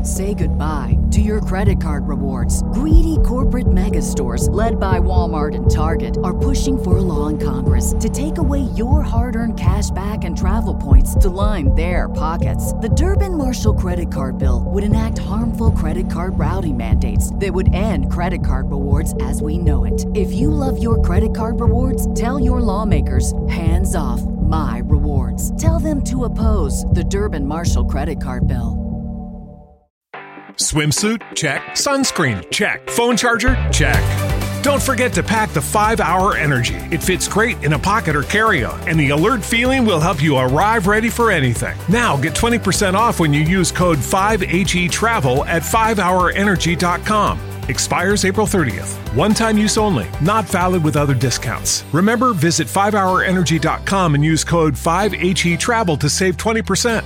Say goodbye to your credit card rewards. Greedy corporate mega stores, led by Walmart and Target, are pushing for a law in Congress to take away your hard-earned cash back and travel points to line their pockets. The Durbin-Marshall credit card bill would enact harmful credit card routing mandates that would end credit card rewards as we know it. If you love your credit card rewards, tell your lawmakers, hands off my rewards. Tell them to oppose the Durbin-Marshall credit card bill. Swimsuit? Check. Sunscreen? Check. Phone charger? Check. Don't forget to pack the 5-Hour Energy. It fits great in a pocket or carry-on, and the alert feeling will help you arrive ready for anything. Now get 20% off when you use code 5HETRAVEL at 5hourenergy.com. Expires April 30th. One-time use only. Not valid with other discounts. Remember, visit 5hourenergy.com and use code 5HETRAVEL to save 20%.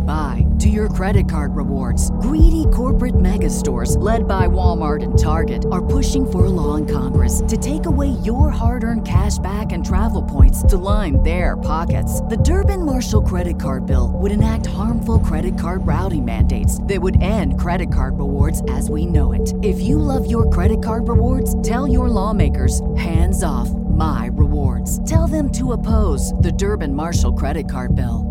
goodbye to your credit card rewards. Greedy corporate mega stores, led by Walmart and Target, are pushing for a law in Congress to take away your hard-earned cash back and travel points to line their pockets. The Durbin-Marshall credit card bill would enact harmful credit card routing mandates that would end credit card rewards as we know it. If you love your credit card rewards, tell your lawmakers, hands off my rewards. Tell them to oppose the Durbin-Marshall credit card bill.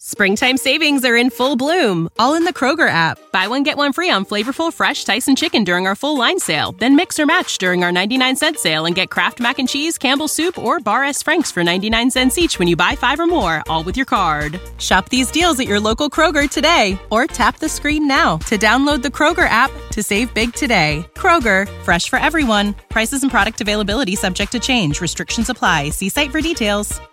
Springtime savings are in full bloom, all in the Kroger app. Buy one, get one free on flavorful, fresh Tyson chicken during our full line sale. Then mix or match during our 99-cent sale and get Kraft Mac and Cheese, Campbell's Soup, or Bar S. Frank's for 99 cents each when you buy 5 or more, all with your card. Shop these deals at your local Kroger today, or tap the screen now to download the Kroger app to save big today. Kroger, fresh for everyone. Prices and product availability subject to change. Restrictions apply. See site for details.